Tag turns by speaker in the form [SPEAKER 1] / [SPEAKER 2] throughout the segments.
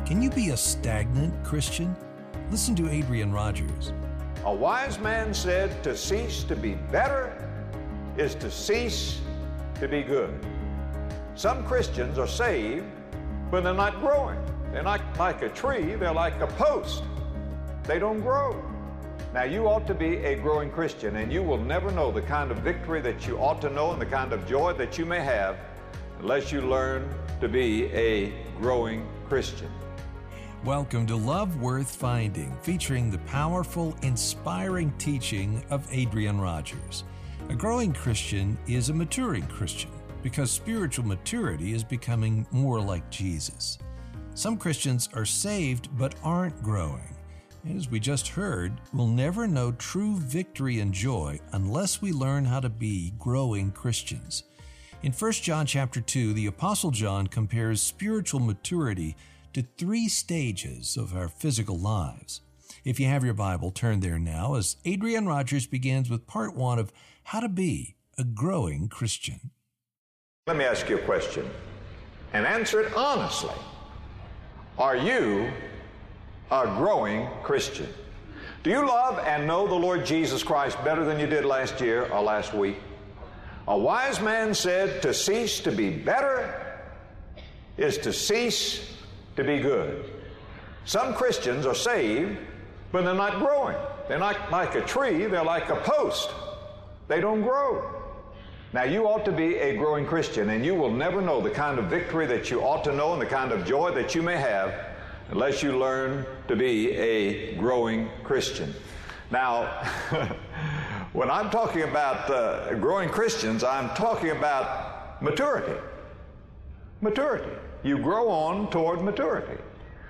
[SPEAKER 1] Can you be a stagnant Christian? Listen to Adrian Rogers.
[SPEAKER 2] A wise man said, to cease to be better is to cease to be good. Some Christians are saved, but they're not growing. They're not like a tree, they're like a post. They don't grow. Now, you ought to be a growing Christian, and you will never know the kind of victory that you ought to know and the kind of joy that you may have unless you learn to be a growing Christian.
[SPEAKER 1] Welcome to Love Worth Finding, featuring the powerful, inspiring teaching of Adrian Rogers. A growing Christian is a maturing Christian because spiritual maturity is becoming more like Jesus. Some Christians are saved but aren't growing. As we just heard, we'll never know true victory and joy unless we learn how to be growing Christians. In 1 John chapter 2, the Apostle John compares spiritual maturity to 3 stages of our physical lives. If you have your Bible, turn there now as Adrian Rogers begins with part 1 of how to be a growing Christian.
[SPEAKER 2] Let me ask you a question and answer it honestly. Are you a growing Christian? Do you love and know the Lord Jesus Christ better than you did last year or last week? A wise man said, to cease to be better is to cease to be good. Some Christians are saved, but they're not growing. They're not like a tree, they're like a post. They don't grow. Now, you ought to be a growing Christian, and you will never know the kind of victory that you ought to know and the kind of joy that you may have unless you learn to be a growing Christian. Now, when I'm talking about growing Christians, I'm talking about maturity. Maturity. You grow on toward maturity.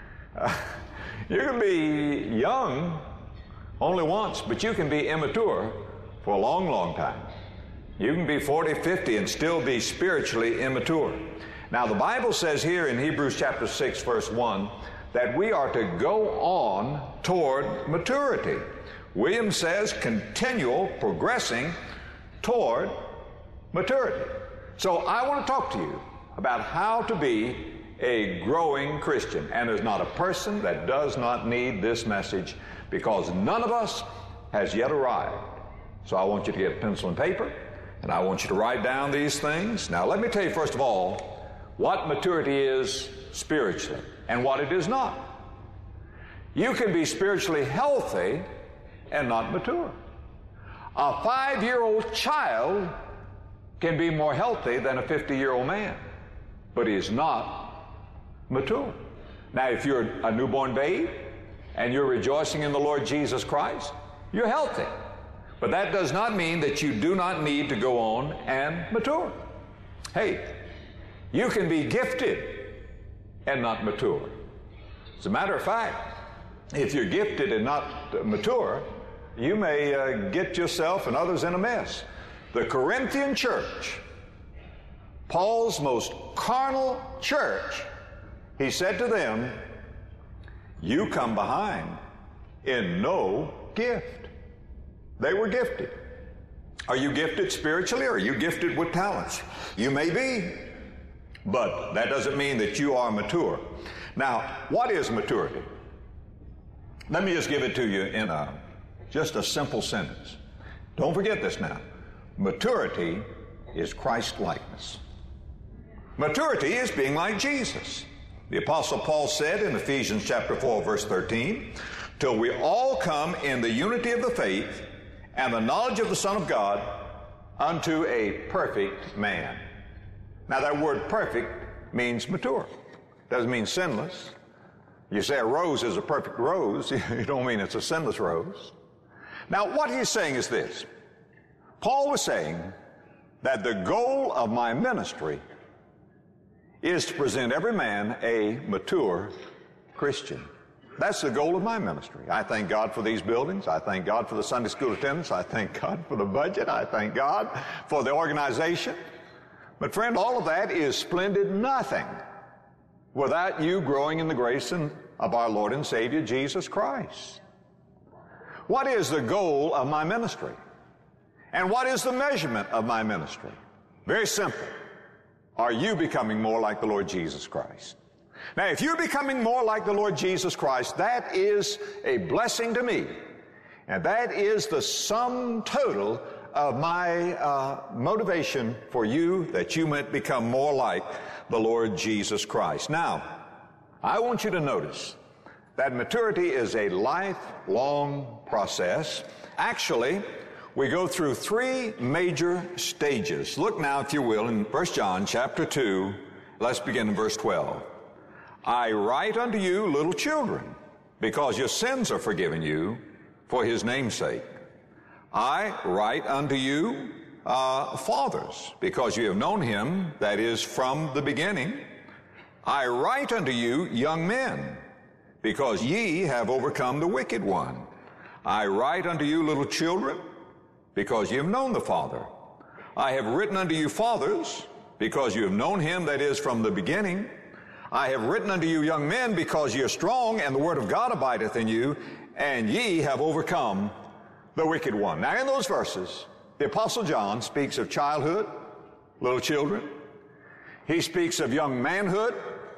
[SPEAKER 2] You can be young only once, but you can be immature for a long, long time. You can be 40, 50 and still be spiritually immature. Now, the Bible says here in Hebrews chapter 6, verse 1, that we are to go on toward maturity. Williams says continual progressing toward maturity. So I want to talk to you about how to be a growing Christian. And there's not a person that does not need this message because none of us has yet arrived. So I want you to get pencil and paper, and I want you to write down these things. Now, let me tell you first of all what maturity is spiritually and what it is not. You can be spiritually healthy and not mature. A 5-year-old child can be more healthy than a 50-year-old man, but he is not mature. Now, if you're a newborn babe and you're rejoicing in the Lord Jesus Christ, you're healthy. But that does not mean that you do not need to go on and mature. Hey, you can be gifted and not mature. As a matter of fact, if you're gifted and not mature, you may get yourself and others in a mess. The Corinthian church, Paul's most carnal church, he said to them, you come behind in no gift. They were gifted. Are you gifted spiritually or are you gifted with talents? You may be, but that doesn't mean that you are mature. Now, what is maturity? Let me just give it to you in just a simple sentence. Don't forget this now. Maturity is Christ-likeness. Maturity is being like Jesus. The Apostle Paul said in Ephesians chapter 4, verse 13, till we all come in the unity of the faith and the knowledge of the Son of God unto a perfect man. Now, that word perfect means mature. Doesn't mean sinless. You say a rose is a perfect rose, you don't mean it's a sinless rose. Now, what he's saying is this. Paul was saying that the goal of my ministry is to present every man a mature Christian. That's the goal of my ministry. I thank God for these buildings. I thank God for the Sunday school attendance. I thank God for the budget. I thank God for the organization. But friend, all of that is splendid nothing without you growing in the grace of our Lord and Savior, Jesus Christ. What is the goal of my ministry? And what is the measurement of my ministry? Very simple. Are you becoming more like the Lord Jesus Christ? Now, if you're becoming more like the Lord Jesus Christ, that is a blessing to me. And that is the sum total of my motivation for you, that you might become more like the Lord Jesus Christ. Now, I want you to notice that maturity is a lifelong process. Actually, we go through three major stages. Look now, if you will, in 1 John chapter 2. Let's begin in verse 12. I write unto you, little children, because your sins are forgiven you for his name's sake. I write unto you, fathers, because you have known him, that is, from the beginning. I write unto you, young men, because ye have overcome the wicked one. I write unto you, little children, because you have known the Father. I have written unto you, fathers, because you have known him, that is, from the beginning. I have written unto you, young men, because ye are strong, and the word of God abideth in you, and ye have overcome the wicked one. Now, in those verses, the Apostle John speaks of childhood, little children. He speaks of young manhood,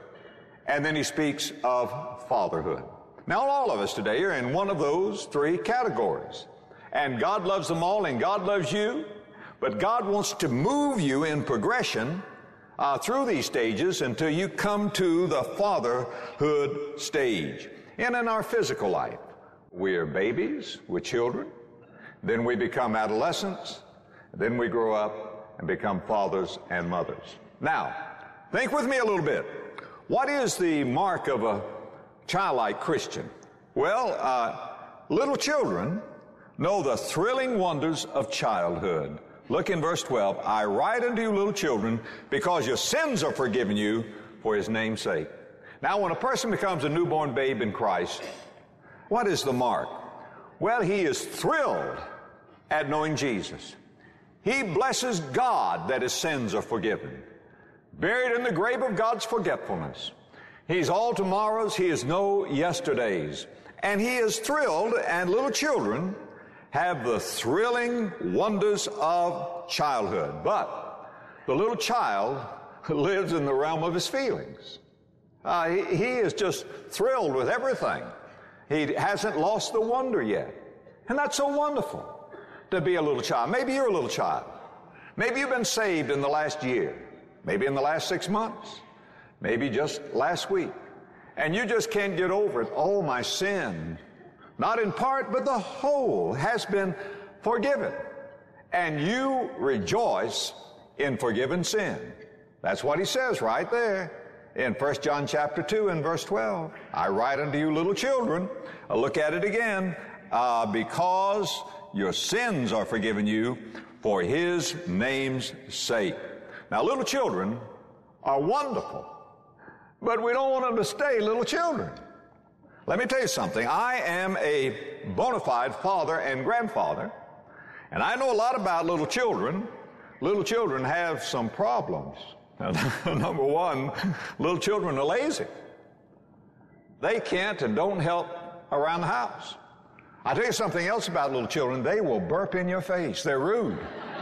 [SPEAKER 2] and then he speaks of fatherhood. Now, all of us today are in one of those three categories. And God loves them all, and God loves you. But God wants to move you in progression through these stages until you come to the fatherhood stage. And in our physical life, we are babies, we're children. Then we become adolescents. Then we grow up and become fathers and mothers. Now, think with me a little bit. What is the mark of a childlike Christian? Well, little children know the thrilling wonders of childhood. Look in verse 12. I write unto you, little children, because your sins are forgiven you for his name's sake. Now, when a person becomes a newborn babe in Christ, what is the mark? Well, he is thrilled at knowing Jesus. He blesses God that his sins are forgiven. Buried in the grave of God's forgetfulness. He's all tomorrows, he is no yesterdays. And he is thrilled, and little children have the thrilling wonders of childhood. But the little child lives in the realm of his feelings. He is just thrilled with everything. He hasn't lost the wonder yet. And that's so wonderful to be a little child. Maybe you're a little child. Maybe you've been saved in the last year. Maybe in the last 6 months. Maybe just last week. And you just can't get over it. Oh, my sin, not in part, but the whole, has been forgiven. And you rejoice in forgiven sin. That's what he says right there in 1 John chapter 2 and verse 12. I write unto you, little children. Look at it again. Because your sins are forgiven you for his name's sake. Now, little children are wonderful, but we don't want them to stay little children. Let me tell you something. I am a bona fide father and grandfather, and I know a lot about little children. Little children have some problems. Number one, little children are lazy. They can't and don't help around the house. I'll tell you something else about little children. They will burp in your face. They're rude.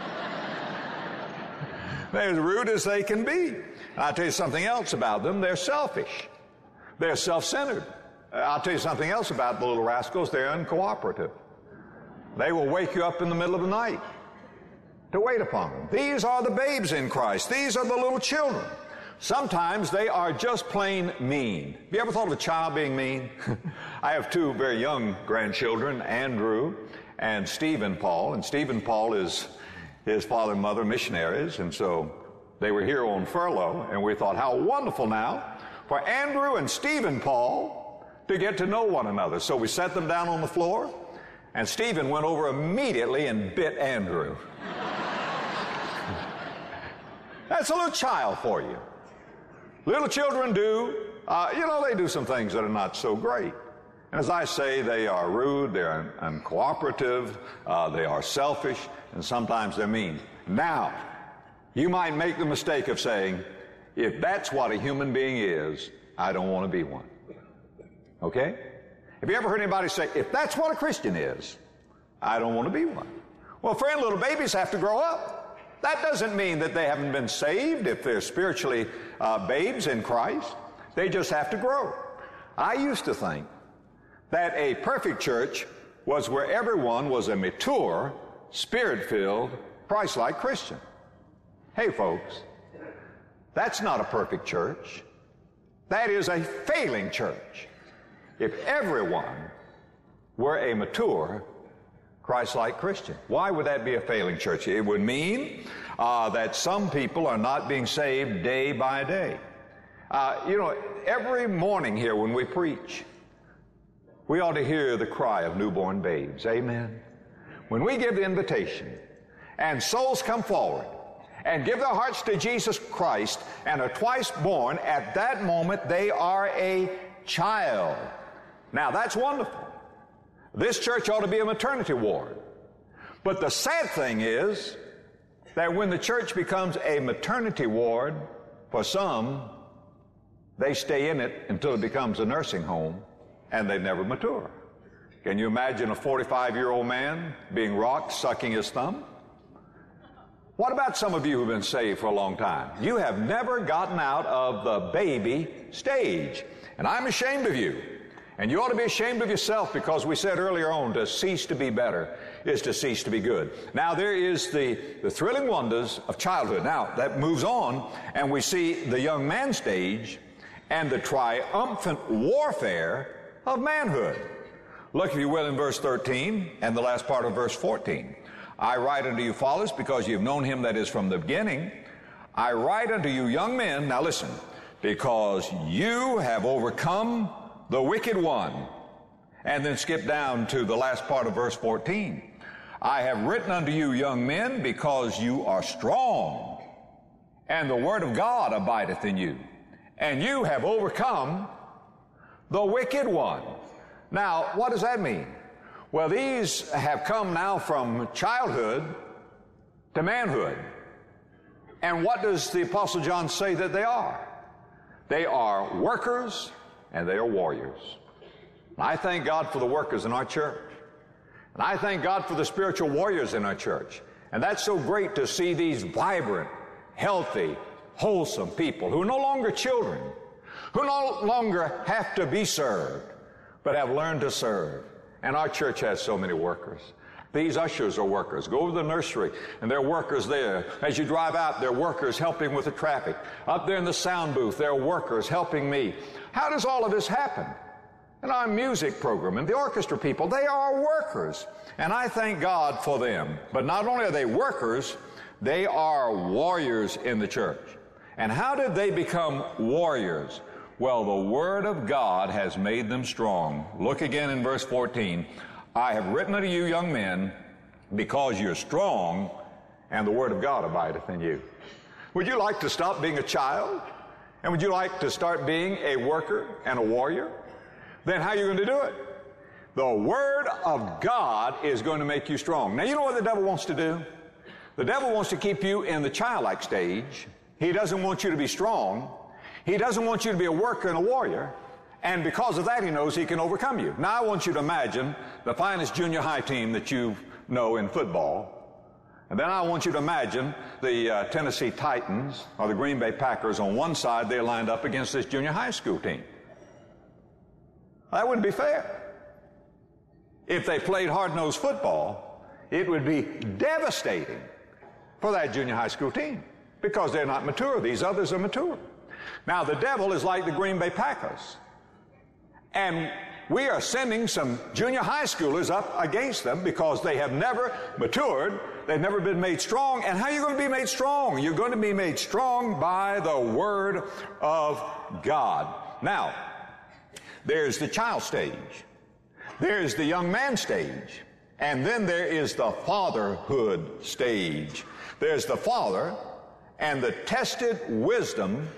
[SPEAKER 2] They're as rude as they can be. And I'll tell you something else about them. They're selfish. They're self-centered. I'll tell you something else about the little rascals. They're uncooperative. They will wake you up in the middle of the night to wait upon them. These are the babes in Christ. These are the little children. Sometimes they are just plain mean. Have you ever thought of a child being mean? I have two very young grandchildren, Andrew and Stephen Paul. And Stephen Paul is his father and mother missionaries, and so they were here on furlough, and we thought, how wonderful now for Andrew and Stephen Paul to get to know one another. So we set them down on the floor, and Stephen went over immediately and bit Andrew. That's a little child for you. Little children do, they do some things that are not so great. And as I say, they are rude, they're uncooperative, they are selfish, and sometimes they're mean. Now, you might make the mistake of saying, if that's what a human being is, I don't want to be one. Okay? Have you ever heard anybody say, if that's what a Christian is, I don't want to be one? Well, friend, little babies have to grow up. That doesn't mean that they haven't been saved if they're spiritually babes in Christ. They just have to grow. I used to think that a perfect church was where everyone was a mature, Spirit-filled, Christ-like Christian. Hey, folks, that's not a perfect church. That is a failing church. If everyone were a mature, Christ-like Christian. Why would that be a failing church? It would mean that some people are not being saved day by day. Every morning here when we preach, we ought to hear the cry of newborn babes. Amen. When we give the invitation and souls come forward and give their hearts to Jesus Christ and are twice born, at that moment they are a child. Now that's wonderful. This church ought to be a maternity ward. But the sad thing is that when the church becomes a maternity ward, for some, they stay in it until it becomes a nursing home and they never mature. Can you imagine a 45-year-old man being rocked, sucking his thumb? What about some of you who've been saved for a long time? You have never gotten out of the baby stage. And I'm ashamed of you. And you ought to be ashamed of yourself, because we said earlier on, to cease to be better is to cease to be good. Now there is the thrilling wonders of childhood. Now that moves on, and we see the young man stage and the triumphant warfare of manhood. Look, if you will, in verse 13 and the last part of verse 14. I write unto you, fathers, because you've known him that is from the beginning. I write unto you, young men, now listen, because you have overcome the wicked one. And then skip down to the last part of verse 14. I have written unto you, young men, because you are strong, and the word of God abideth in you, and you have overcome the wicked one. Now, what does that mean? Well, these have come now from childhood to manhood. And what does the Apostle John say that they are? They are workers and they are warriors. I thank God for the workers in our church. And I thank God for the spiritual warriors in our church. And that's so great to see these vibrant, healthy, wholesome people who are no longer children, who no longer have to be served, but have learned to serve. And our church has so many workers. These ushers are workers. Go over to the nursery, and there are workers there. As you drive out, there are workers helping with the traffic. Up there in the sound booth, there are workers helping me. How does all of this happen? In our music program and the orchestra people, they are workers. And I thank God for them. But not only are they workers, they are warriors in the church. And how did they become warriors? Well, the Word of God has made them strong. Look again in verse 14. I have written unto you, young men, because you're strong, and the Word of God abideth in you. Would you like to stop being a child? And would you like to start being a worker and a warrior? Then how are you going to do it? The Word of God is going to make you strong. Now, you know what the devil wants to do? The devil wants to keep you in the childlike stage. He doesn't want you to be strong. He doesn't want you to be a worker and a warrior. And because of that, he knows he can overcome you. Now, I want you to imagine the finest junior high team that you know in football. And then I want you to imagine the Tennessee Titans or the Green Bay Packers on one side. They're lined up against this junior high school team. That wouldn't be fair. If they played hard-nosed football, it would be devastating for that junior high school team because they're not mature. These others are mature. Now, the devil is like the Green Bay Packers. And we are sending some junior high schoolers up against them because they have never matured. They've never been made strong. And how are you going to be made strong? You're going to be made strong by the Word of God. Now, there's the child stage. There's the young man stage. And then there is the fatherhood stage. There's the father and the tested wisdom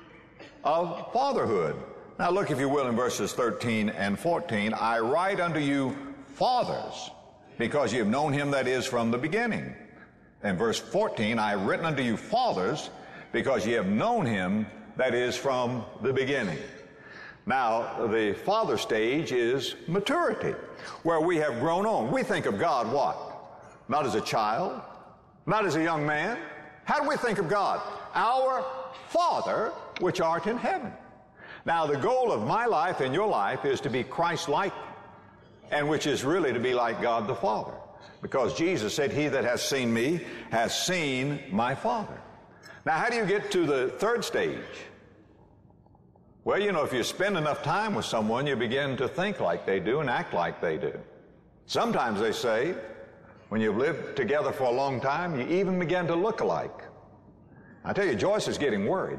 [SPEAKER 2] of fatherhood. Now look, if you will, in verses 13 and 14. I write unto you, fathers, because ye have known him that is from the beginning. And verse 14, I have written unto you, fathers, because ye have known him that is from the beginning. Now, the father stage is maturity, where we have grown on. We think of God what? Not as a child, not as a young man. How do we think of God? Our Father, which art in heaven. Now, the goal of my life and your life is to be Christ-like, and which is really to be like God the Father. Because Jesus said, "He that has seen me has seen my Father." Now, how do you get to the third stage? Well, you know, if you spend enough time with someone, you begin to think like they do and act like they do. Sometimes they say, when you've lived together for a long time, you even begin to look alike. I tell you, Joyce is getting worried.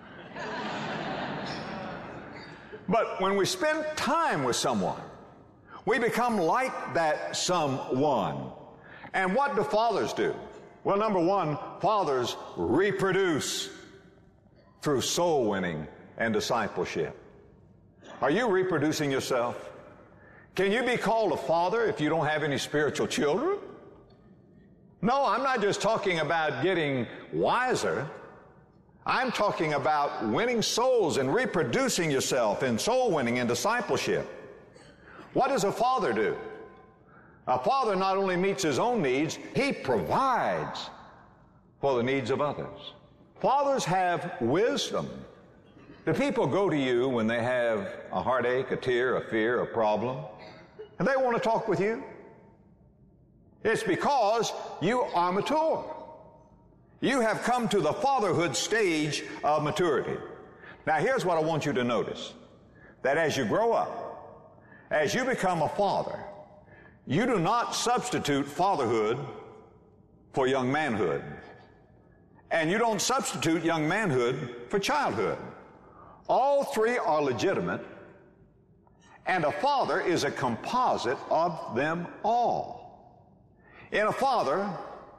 [SPEAKER 2] But when we spend time with someone, we become like that someone. And what do fathers do? Well, number one, fathers reproduce through soul winning and discipleship. Are you reproducing yourself? Can you be called a father if you don't have any spiritual children? No, I'm not just talking about getting wiser. I'm talking about winning souls and reproducing yourself in soul winning and discipleship. What does a father do? A father not only meets his own needs, he provides for the needs of others. Fathers have wisdom. Do people go to you when they have a heartache, a tear, a fear, a problem, and they want to talk with you? It's because you are mature. You have come to the fatherhood stage of maturity. Now, here's what I want you to notice. That as you grow up, as you become a father, you do not substitute fatherhood for young manhood. And you don't substitute young manhood for childhood. All three are legitimate, and a father is a composite of them all. In a father,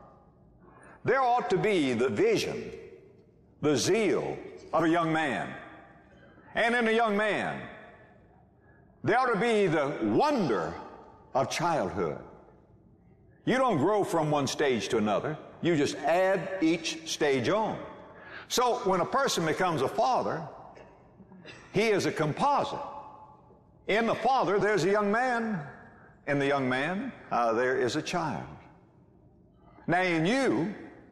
[SPEAKER 2] there ought to be the vision, the zeal of a young man. And in a young man, there ought to be the wonder of childhood. You don't grow from one stage to another. You just add each stage on. So when a person becomes a father, he is a composite. In the father, there's a young man. In the young man, there is a child. Now in you,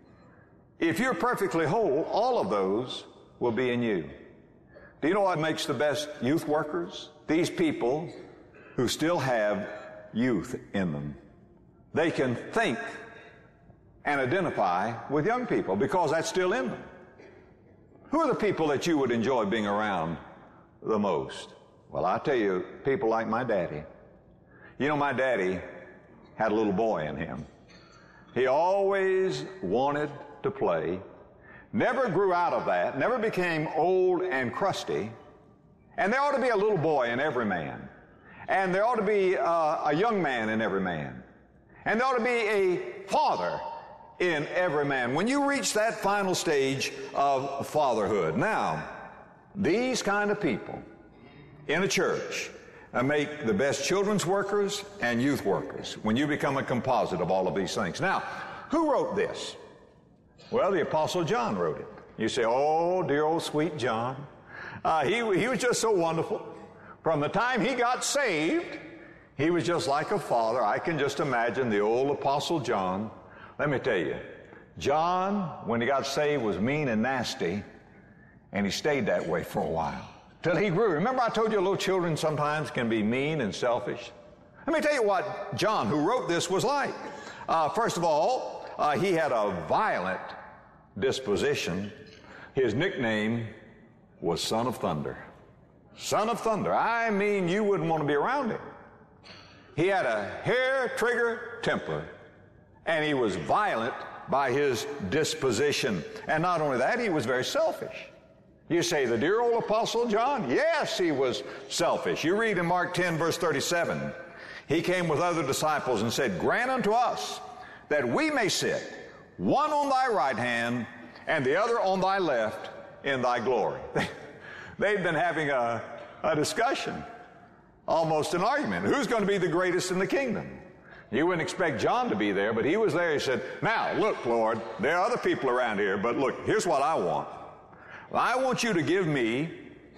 [SPEAKER 2] if you're perfectly whole, all of those will be in you. Do you know what makes the best youth workers? These people who still have youth in them. They can think and identify with young people because that's still in them. Who are the people that you would enjoy being around the most? Well, I tell you, people like my daddy. You know, my daddy had a little boy in him. He always wanted to play, never grew out of that, never became old and crusty. And there ought to be a little boy in every man. And there ought to be a young man in every man. And there ought to be a father in every man. When you reach that final stage of fatherhood, now, these kind of people in a church make the best children's workers and youth workers when you become a composite of all of these things. Now, who wrote this? Well, the Apostle John wrote it. You say, oh, dear old sweet John. He was just so wonderful. From the time he got saved, he was just like a father. I can just imagine the old Apostle John. Let me tell you, John, when he got saved, was mean and nasty, and he stayed that way for a while, till he grew. Remember I told you little children sometimes can be mean and selfish? Let me tell you what John, who wrote this, was like. First of all, he had a violent disposition. His nickname was Son of Thunder. Son of Thunder. I mean, you wouldn't want to be around him. He had a hair-trigger temper, and he was violent by his disposition. And not only that, he was very selfish. You say, the dear old Apostle John? Yes, he was selfish. You read in Mark 10, verse 37, he came with other disciples and said, grant unto us that we may sit, one on thy right hand and the other on thy left in thy glory. They've been having a discussion, almost an argument. Who's going to be the greatest in the kingdom? You wouldn't expect John to be there, but he was there. He said, now, look, Lord, there are other people around here, but look, here's what I want. I want you to give me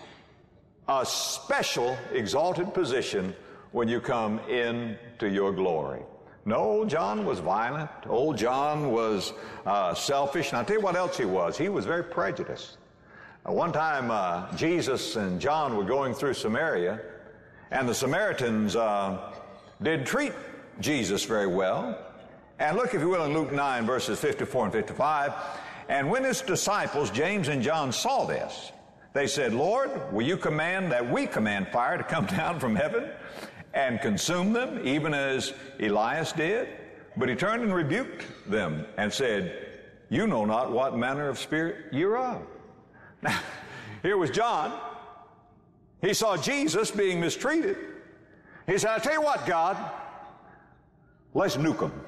[SPEAKER 2] a special exalted position when you come into your glory. No, old John was violent. Old John was selfish. And I'll tell you what else he was. He was very prejudiced. One time, Jesus and John were going through Samaria, and the Samaritans did treat Jesus very well. And look, if you will, in Luke 9, verses 54 and 55. And when his disciples, James and John, saw this, they said, Lord, will you command that we command fire to come down from heaven and consume them, even as Elias did? But he turned and rebuked them and said, you know not what manner of spirit you're of. Now, here was John. He saw Jesus being mistreated. He said, I tell you what, God, let's nuke him.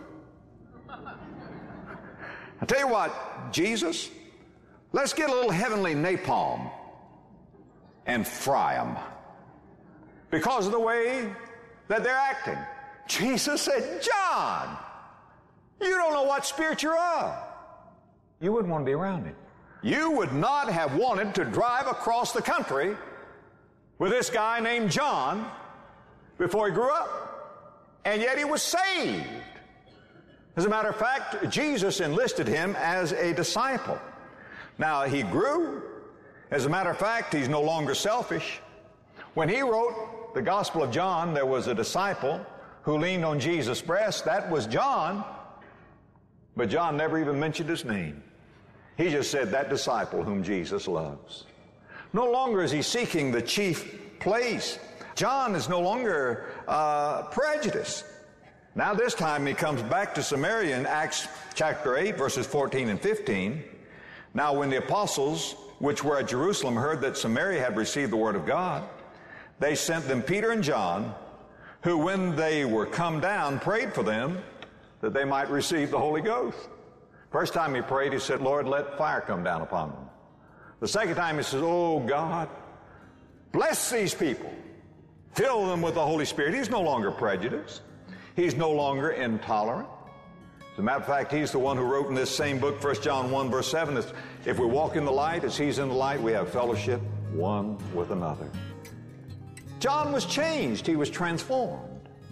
[SPEAKER 2] I tell you what, Jesus, let's get a little heavenly napalm and fry them because of the way that they're acting. Jesus said, John, you don't know what spirit you're of. You wouldn't want to be around him. You would not have wanted to drive across the country with this guy named John before he grew up. And yet he was saved. As a matter of fact, Jesus enlisted him as a disciple. Now, he grew. As a matter of fact, he's no longer selfish. When he wrote the Gospel of John, there was a disciple who leaned on Jesus' breast. That was John. But John never even mentioned his name. He just said, that disciple whom Jesus loves. No longer is he seeking the chief place. John is no longer prejudiced. Now this time he comes back to Samaria in Acts chapter 8, verses 14 and 15. Now when the apostles, which were at Jerusalem, heard that Samaria had received the word of God, they sent them Peter and John, who when they were come down, prayed for them that they might receive the Holy Ghost. First time he prayed, he said, Lord, let fire come down upon them. The second time he says, oh God, bless these people. Fill them with the Holy Spirit. He's no longer prejudiced. He's no longer intolerant. As a matter of fact, he's the one who wrote in this same book, 1 John 1, verse 7, that if we walk in the light as he's in the light, we have fellowship one with another. John was changed. He was transformed.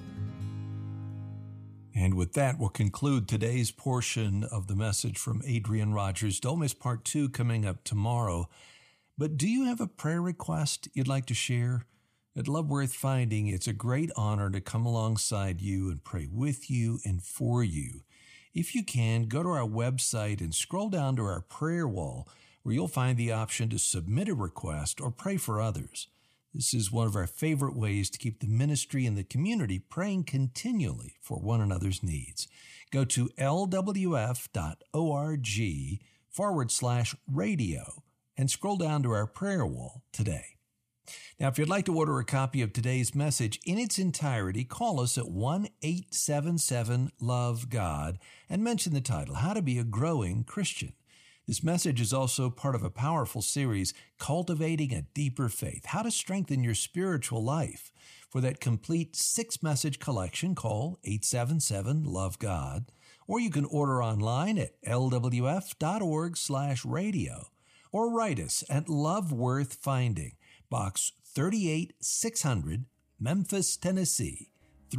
[SPEAKER 1] And with that, we'll conclude today's portion of the message from Adrian Rogers. Don't miss part 2 coming up tomorrow. But do you have a prayer request you'd like to share? At Love Worth Finding, it's a great honor to come alongside you and pray with you and for you. If you can, go to our website and scroll down to our prayer wall, where you'll find the option to submit a request or pray for others. This is one of our favorite ways to keep the ministry and the community praying continually for one another's needs. Go to lwf.org/radio and scroll down to our prayer wall today. Now, if you'd like to order a copy of today's message in its entirety, call us at 1-877-LOVE-GOD and mention the title, How to Be a Growing Christian. This message is also part of a powerful series, Cultivating a Deeper Faith, How to Strengthen Your Spiritual Life. For that complete 6-message collection, call 877-LOVE-GOD, or you can order online at lwf.org/radio, or write us at Love Worth Finding, Box 38600, Memphis, Tennessee,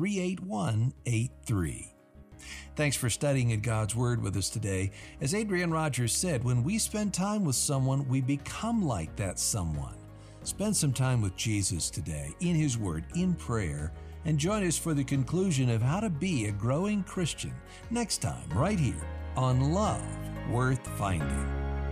[SPEAKER 1] 38183. Thanks for studying in God's Word with us today. As Adrian Rogers said, when we spend time with someone, we become like that someone. Spend some time with Jesus today, in His Word, in prayer, and join us for the conclusion of how to be a growing Christian next time, right here on Love Worth Finding.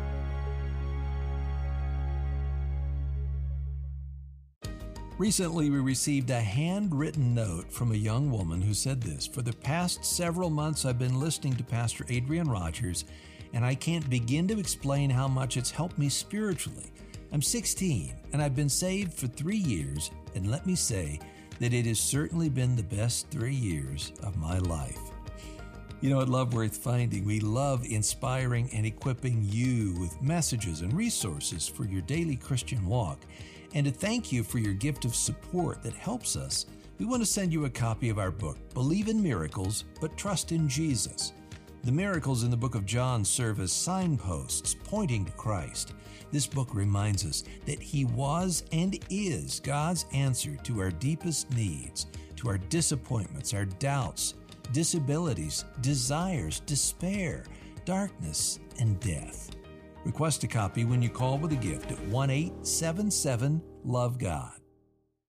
[SPEAKER 1] Recently, we received a handwritten note from a young woman who said this: for the past several months, I've been listening to Pastor Adrian Rogers, and I can't begin to explain how much it's helped me spiritually. I'm 16, and I've been saved for 3 years, and let me say that it has certainly been the best 3 years of my life. You know, at Love Worth Finding, we love inspiring and equipping you with messages and resources for your daily Christian walk. And to thank you for your gift of support that helps us, we want to send you a copy of our book, Believe in Miracles, but Trust in Jesus. The miracles in the book of John serve as signposts pointing to Christ. This book reminds us that He was and is God's answer to our deepest needs, to our disappointments, our doubts, disabilities, desires, despair, darkness, and death. Request a copy when you call with a gift at 1-877-LOVE-GOD.